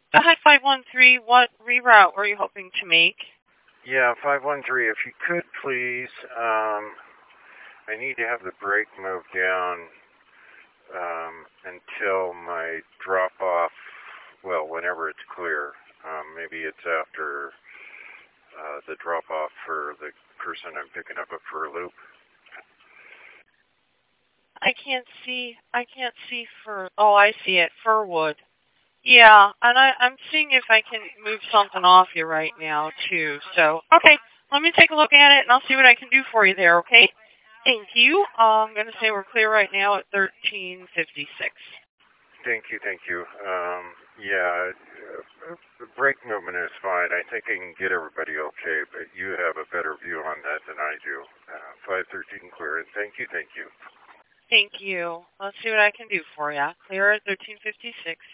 Hi, 513. What reroute were you hoping to make? Yeah, 513, if you could please, I need to have the brake moved down until my drop off, well, whenever it's clear. Maybe it's after the drop off for the person I'm picking up at Fur Loop. I can't see Fir. Oh, I see it. Firwood. Yeah, and I'm seeing if I can move something off you right now, too. So, okay, let me take a look at it, and I'll see what I can do for you there, okay? Thank you. I'm going to say we're clear right now at 1356. Thank you, thank you. Yeah, the brake movement is fine. I think I can get everybody okay, but you have a better view on that than I do. 513 clear, and thank you, thank you. Thank you. Let's see what I can do for you. Clear at 1356.